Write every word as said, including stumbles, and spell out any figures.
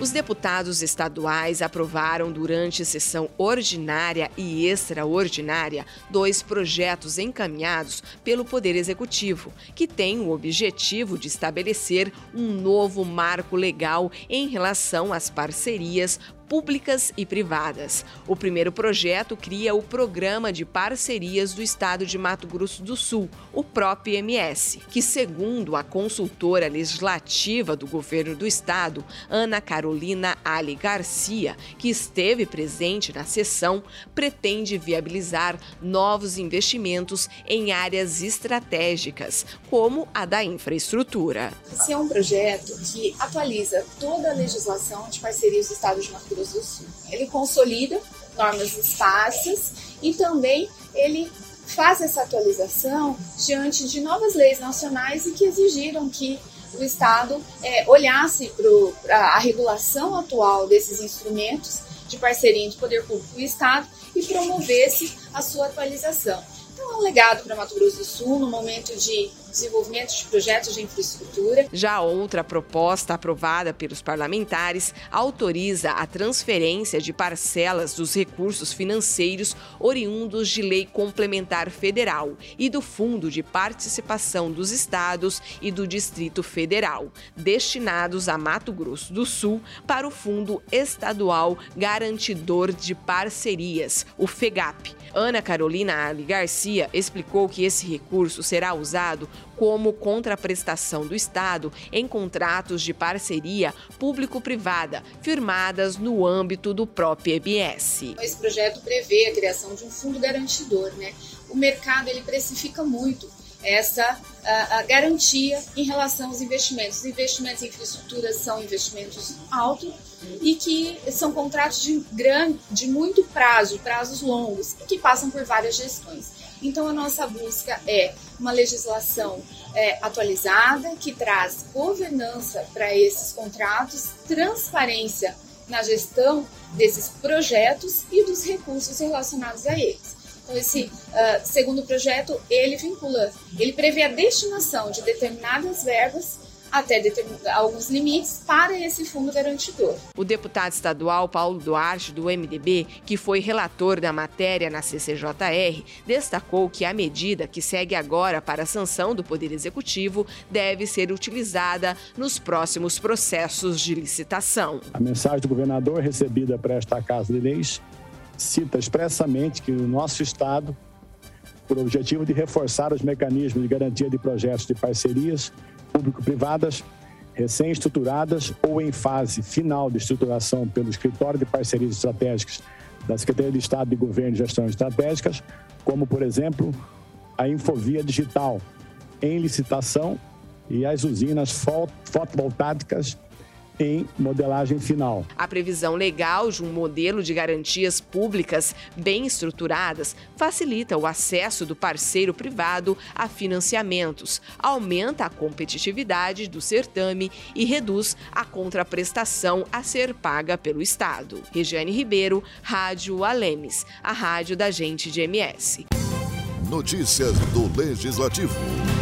Os deputados estaduais aprovaram durante sessão ordinária e extraordinária dois projetos encaminhados pelo Poder Executivo, que têm o objetivo de estabelecer um novo marco legal em relação às parcerias públicas e privadas. O primeiro projeto cria o Programa de Parcerias do Estado de Mato Grosso do Sul, o P R O P M S, que, segundo a consultora legislativa do governo do estado, Ana Carolina Ali Garcia, que esteve presente na sessão, pretende viabilizar novos investimentos em áreas estratégicas, como a da infraestrutura. Esse é um projeto que atualiza toda a legislação de parcerias do estado de Mato Grosso do Sul. Ele consolida normas esparsas e também ele faz essa atualização diante de novas leis nacionais e que exigiram que o Estado é, olhasse para a regulação atual desses instrumentos de parceria entre o poder público e o Estado e promovesse a sua atualização. Então é um legado para Mato Grosso do Sul no momento de desenvolvimento de projetos de infraestrutura. Já outra proposta aprovada pelos parlamentares autoriza a transferência de parcelas dos recursos financeiros oriundos de lei complementar federal e do Fundo de Participação dos Estados e do Distrito Federal, destinados a Mato Grosso do Sul para o Fundo Estadual Garantidor de Parcerias, o FEGAP. Ana Carolina Ali Garcia explicou que esse recurso será usado como contraprestação do Estado em contratos de parceria público-privada firmadas no âmbito do P R O P M S. Esse projeto prevê a criação de um fundo garantidor, né? O mercado ele precifica muito essa a, a garantia em relação aos investimentos. Os investimentos em infraestrutura são investimentos altos e que são contratos de, grande, de muito prazo, prazos longos, que passam por várias gestões. Então, a nossa busca é uma legislação é, atualizada, que traz governança para esses contratos, transparência na gestão desses projetos e dos recursos relacionados a eles. Então, esse uh, segundo projeto, ele vincula, ele prevê a destinação de determinadas verbas até alguns limites para esse fundo garantidor. O deputado estadual Paulo Duarte, do M D B, que foi relator da matéria na C C J R, destacou que a medida que segue agora para a sanção do Poder Executivo deve ser utilizada nos próximos processos de licitação. A mensagem do governador recebida para esta Casa de Leis cita expressamente que o nosso estado, por objetivo de reforçar os mecanismos de garantia de projetos de parcerias público-privadas, recém-estruturadas ou em fase final de estruturação pelo Escritório de Parcerias Estratégicas da Secretaria de Estado de Governo e Gestão Estratégicas, como, por exemplo, a Infovia Digital, em licitação, e as usinas fotovoltaicas em modelagem final. A previsão legal de um modelo de garantias públicas bem estruturadas facilita o acesso do parceiro privado a financiamentos, aumenta a competitividade do certame e reduz a contraprestação a ser paga pelo Estado. Regiane Ribeiro, Rádio Alemes, a rádio da gente de M S. Notícias do Legislativo.